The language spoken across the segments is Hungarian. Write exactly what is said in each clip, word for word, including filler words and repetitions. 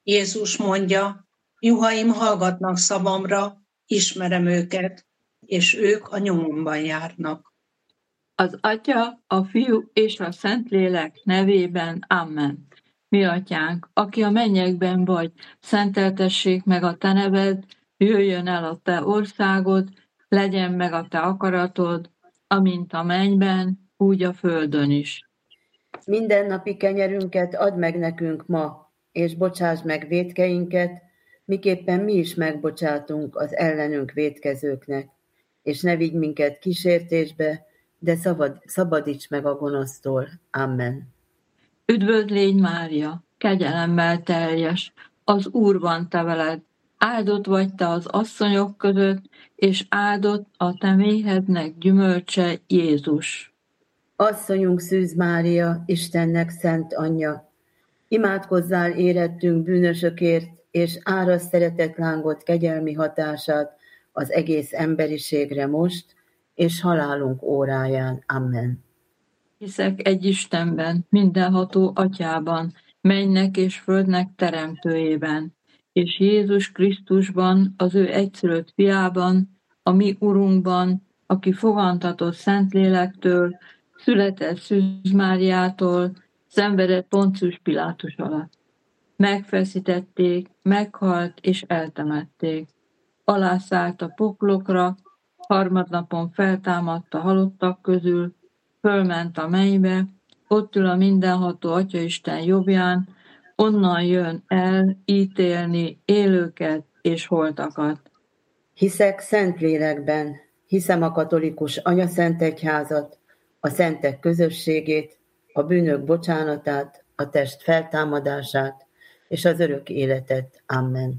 Jézus mondja, juhaim hallgatnak szavamra, ismerem őket, és ők a nyomomban járnak. Az Atya, a Fiú és a Szentlélek nevében. Amen. Mi Atyánk, aki a mennyekben vagy, szenteltessék meg a te neved, jöjjön el a te országod, legyen meg a te akaratod, amint a mennyben, úgy a földön is. Mindennapi kenyerünket add meg nekünk ma, és bocsáss meg vétkeinket, miképpen mi is megbocsátunk az ellenünk vétkezőknek, és ne vigy minket kísértésbe, de szabad, szabadíts meg a gonosztól. Amen. Üdvözl légy, Mária, kegyelemmel teljes, az Úr van te veled, áldott vagy te az asszonyok között, és áldott a te méhednek gyümölcse, Jézus. Asszonyunk Szűz Mária, Istennek szent anyja, imádkozzál érettünk bűnösökért, és árasd szeretett lángot kegyelmi hatását az egész emberiségre most, és halálunk óráján. Amen. Hiszek egy Istenben, mindenható Atyában, mennynek és földnek teremtőjében, és Jézus Krisztusban, az ő egyszülött fiában, a mi Urunkban, aki fogantatott Szentlélektől, született Szűz Máriától, szenvedett Poncius Pilátus alatt. Megfeszítették, meghalt és eltemették. Alászállt a poklokra, harmadnapon feltámadt a halottak közül, fölment a mennybe, ott ül a mindenható Atyaisten jobbján, onnan jön el ítélni élőket és holtakat. Hiszek Szentlélekben, hiszem a katolikus anyaszentegyházat, a szentek közösségét, a bűnök bocsánatát, a test feltámadását és az örök életet. Amen.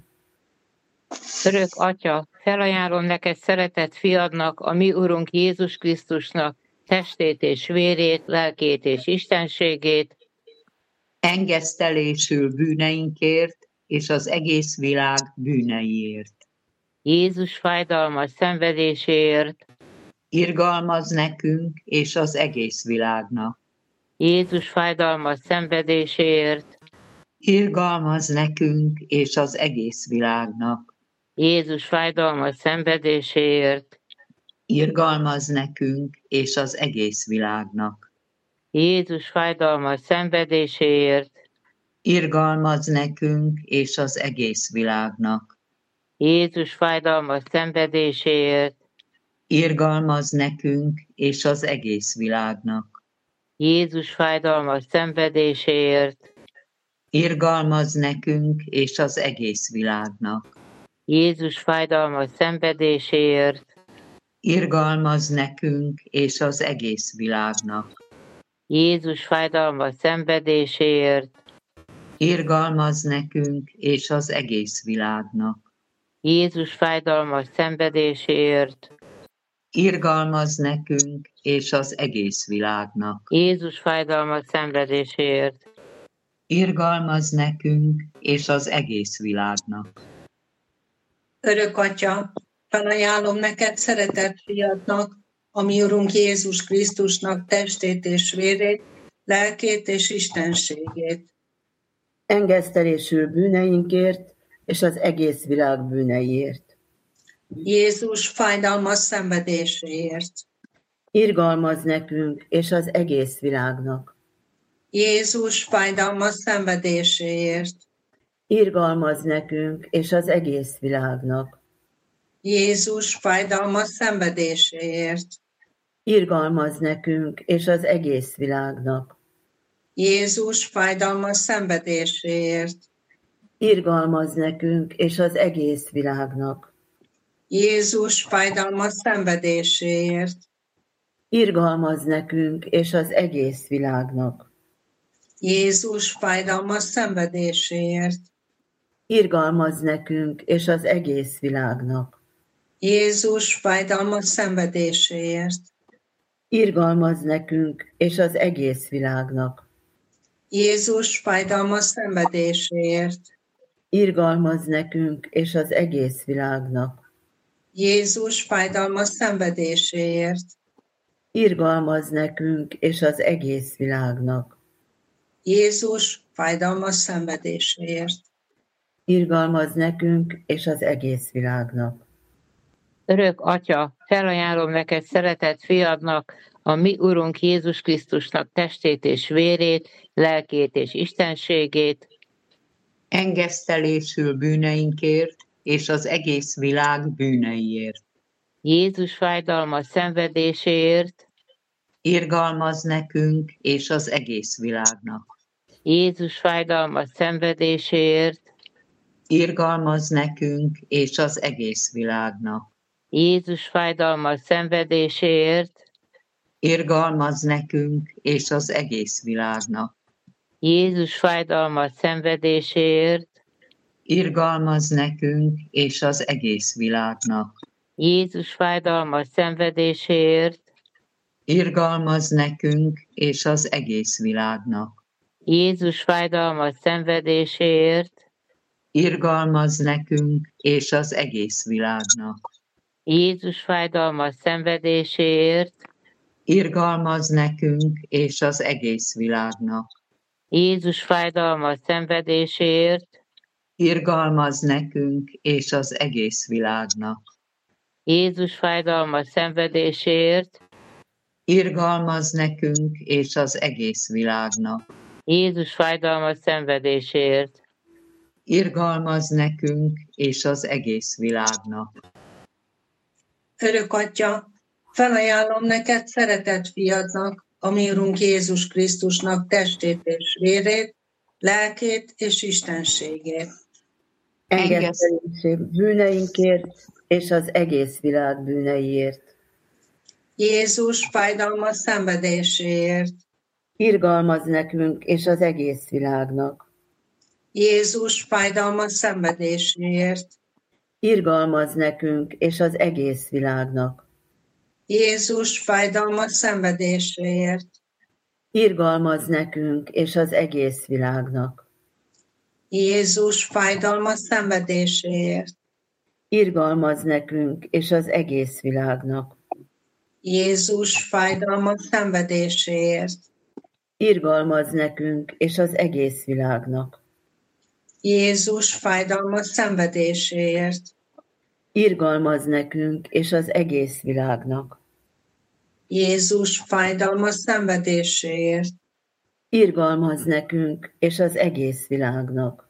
Örök Atya, felajánlom neked szeretett fiadnak, a mi Urunk Jézus Krisztusnak, testét és vérét, lelkét és istenségét, engesztelésül bűneinkért és az egész világ bűneiért. Jézus fájdalmas szenvedéséért, irgalmaz nekünk és az egész világnak. Jézus fájdalmas szenvedéséért, irgalmaz nekünk és az egész világnak. Jézus fájdalmas szenvedéséért, irgalmaz nekünk és az egész világnak. Jézus fájdalmas szenvedéséért, irgalmaz nekünk és az egész világnak. Jézus fájdalmas szenvedéséért, irgalmaz nekünk és az egész világnak. Jézus fájdalmas szenvedéséért, irgalmaz nekünk és az egész világnak. Jézus fájdalmas szenvedéséért, irgalmaz nekünk és az egész világnak. Jézus fájdalmas szenvedéséért, irgalmaz nekünk és az egész világnak. Jézus fájdalmas szenvedéséért, irgalmaz nekünk és az egész világnak. Jézus fájdalmas szenvedéséért, irgalmaz nekünk és az egész világnak. Örök Atya, felajánlom neked szeretett fiadnak, a mi Urunk Jézus Krisztusnak testét és vérét, lelkét és istenségét. Engesztelésül bűneinkért és az egész világ bűneiért. Jézus fájdalmas szenvedéséért. Irgalmaz nekünk és az egész világnak. Jézus fájdalmas szenvedéséért. Irgalmaz nekünk és az egész világnak. Jézus fájdalmas szenvedéséért. Irgalmaz nekünk és az egész világnak. Jézus fájdalmas szenvedéséért. Irgalmaz nekünk és az egész világnak. Jézus fájdalmas szenvedéséért. Irgalmaz nekünk és az egész világnak. Jézus fájdalmas szenvedéséért. Irgalmaz nekünk és az egész világnak. Jézus fájdalmas szenvedéséért. Irgalmaz nekünk és az egész világnak. Jézus fájdalmas szenvedéséért. Irgalmaz nekünk és az egész világnak. Jézus fájdalmas szenvedéséért. Irgalmaz nekünk és az egész világnak. Jézus fájdalmas szenvedéséért. irgalmaz nekünk és az egész világnak. Örök Atya, felajánlom neked szeretett fiadnak, a mi Urunk Jézus Krisztusnak testét és vérét, lelkét és istenségét, engesztelésül bűneinkért és az egész világ bűneiért. Jézus fájdalma szenvedéséért, Irgalmaz nekünk és az egész világnak. Jézus fájdalma szenvedéséért, Irgalmaz nekünk és az egész világnak. Jézus fájdalma szenvedéséért, Irgalmaz nekünk és az egész világnak. Jézus fájdalma szenvedéséért, Irgalmaz nekünk és az egész világnak. Jézus fájdalma szenvedéséért, Irgalmaz nekünk és az egész világnak. Jézus fájdalma szenvedéséért, Irgalmaz nekünk és az egész világnak. Jézus fájdalma szenvedéséért, Irgalmaz nekünk és az egész világnak. Jézus fájdalma szenvedéséért, Irgalmaz nekünk és az egész világnak. Jézus fájdalma szenvedéséért, Irgalmaz nekünk és az egész világnak. Jézus fájdalma szenvedéséért, Irgalmaz nekünk és az egész világnak. Örök Atya, felajánlom neked szeretett fiadnak, a mi Urunk Jézus Krisztusnak testét és vérét, lelkét és istenségét. Engesztelésül bűneinkért és az egész világ bűneiért. Jézus fájdalma szenvedéséért. Irgalmaz nekünk és az egész világnak. Jézus fájdalma szenvedéséért. Irgalmaz nekünk és az egész világnak. Jézus fájdalma szenvedéséért. Irgalmaz nekünk és az egész világnak. Jézus fájdalma szenvedéséért. Irgalmaz nekünk és az egész világnak. Jézus fájdalma szenvedéséért. Irgalmaz nekünk és az egész világnak. Jézus fájdalma szenvedéséért. Irgalmaz nekünk és az egész világnak. Jézus fájdalma szenvedéséért. Irgalmaz nekünk és az egész világnak.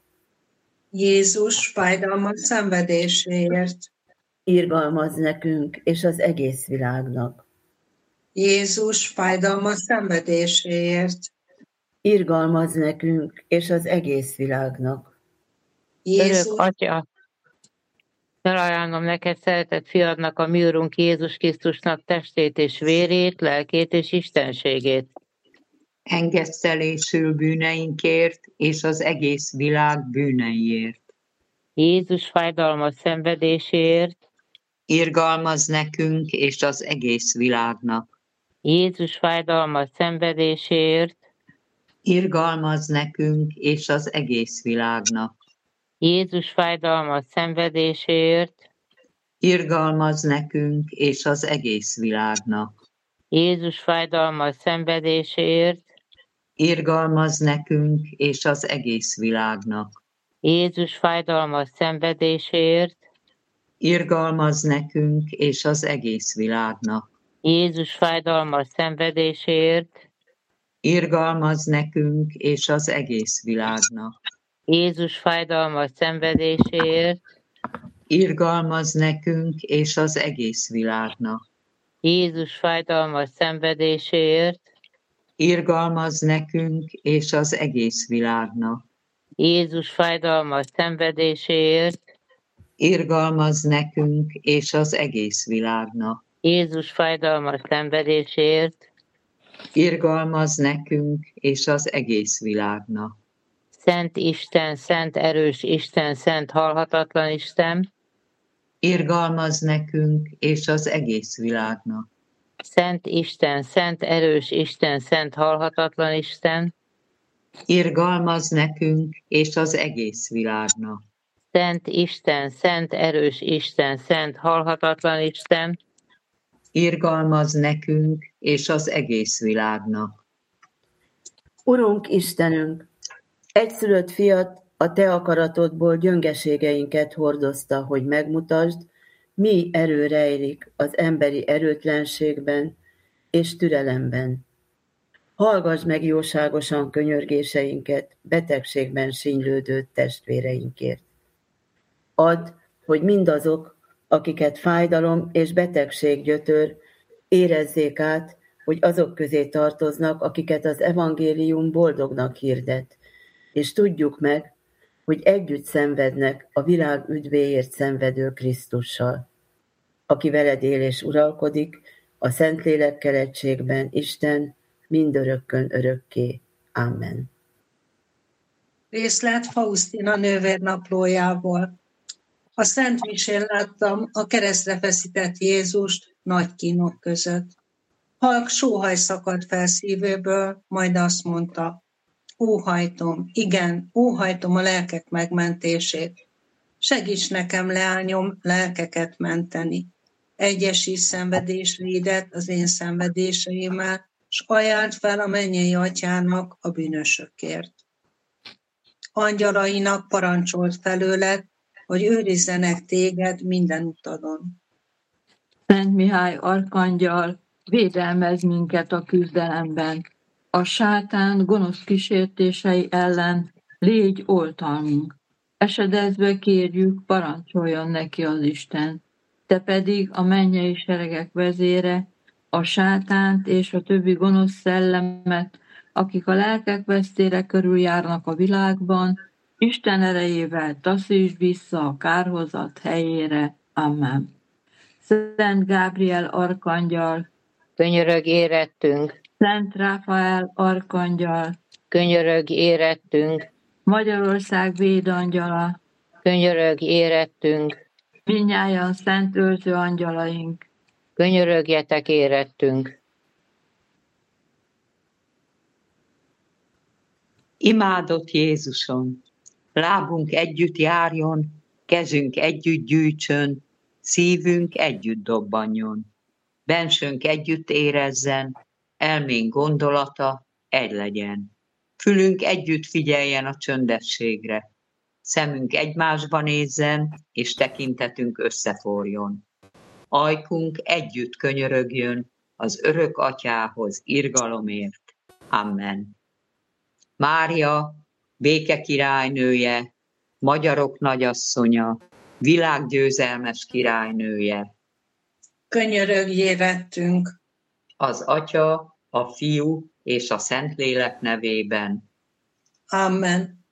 Jézus fájdalma szenvedéséért. Irgalmaz nekünk és az egész világnak. Jézus fájdalma szenvedéséért. Irgalmaz nekünk és az egész világnak. Jézus, Örök Atya, felajánlom neked szeretett fiadnak, a mi Urunk Jézus Krisztusnak testét és vérét, lelkét és istenségét. Engesztelésül bűneinkért és az egész világ bűneiért. Jézus fájdalma szenvedéséért, Irgalmaz nekünk és az egész világnak. Jézus fájdalma szenvedéséért, Irgalmaz nekünk és az egész világnak. Jézus fájdalma szenvedéséért, Irgalmaz nekünk és az egész világnak. Jézus fájdalma szenvedéséért, Irgalmaz nekünk és az egész világnak. Jézus fájdalma szenvedéséért, Irgalmaz nekünk és az egész világnak. Jézus fájdalma szenvedéséért, Irgalmaz nekünk és az egész világnak. Jézus fájdalma szenvedéséért, Irgalmaz nekünk és az egész világnak. Jézus fájdalma szenvedéséért, Irgalmaz nekünk és az egész világnak. Jézus fájdalma szenvedéséért, Irgalmaz nekünk és az egész világnak. Jézus fájdalma szenvedéséért, Irgalmaz nekünk és az egész világnak. Szent Isten, szent erős Isten, szent halhatatlan Isten, Irgalmaz nekünk és az egész világnak. Szent Isten, szent erős Isten, szent halhatatlan Isten, Irgalmaz nekünk és az egész világnak. Szent Isten, szent erős Isten, szent halhatatlan Isten, Irgalmaz nekünk és az egész világnak. Urunk Istenünk, egyszülött fiat, a te akaratodból gyöngeségeinket hordozta, hogy megmutasd, mi erő rejlik az emberi erőtlenségben és türelemben. Hallgass meg jóságosan könyörgéseinket betegségben sínylődő testvéreinkért. Add, hogy mindazok, akiket fájdalom és betegség gyötör, érezzék át, hogy azok közé tartoznak, akiket az evangélium boldognak hirdet, és tudjuk meg, hogy együtt szenvednek a világ üdvéért szenvedő Krisztussal, aki veled él és uralkodik, a Szentlélekkel egységben, Isten, mindörökkön örökké. Amen. Részlet Faustina nővér naplójából. A Szent Misén láttam a keresztre feszített Jézust nagy kínok között. Halk sóhaj szakadt fel szívéből, majd azt mondta, óhajtom, igen, óhajtom a lelkek megmentését. Segíts nekem, leányom, lelkeket menteni. Egyesíts szenvedésrédet az én szenvedéseimmel, s ajánld fel a mennyei atyának a bűnösökért. Angyalainak parancsolt felőled, hogy őrizzenek téged minden utadon. Szent Mihály arkangyal, védelmez minket a küzdelemben. A sátán gonosz kísértései ellen légy oltalmunk. Esedezve kérjük, parancsoljon neki az Isten. Te pedig a mennyei seregek vezére, a sátánt és a többi gonosz szellemet, akik a lelkek vesztére körüljárnak a világban, Isten erejével taszítsd vissza a kárhozat helyére. Amen. Szent Gábriel arkangyal, Könyörög érettünk, Szent Ráfael arkangyal, könyörög érettünk, Magyarország védangyala, könyörög érettünk, mindnyájan szent őrző angyalaink, könyörögjetek érettünk. Imádott Jézusom, lábunk együtt járjon, kezünk együtt gyűjtsön, szívünk együtt dobbanjon. Bensőnk együtt érezzen, elménk gondolata egy legyen. Fülünk együtt figyeljen a csöndességre. Szemünk egymásba nézzen, és tekintetünk összeforjon. Ajkunk együtt könyörögjön az örök atyához irgalomért. Amen. Mária, béke királynője, magyarok nagyasszonya, világgyőzelmes királynője, Könyörögj érettünk. az Atya, a Fiú és a Szentlélek nevében. Amen.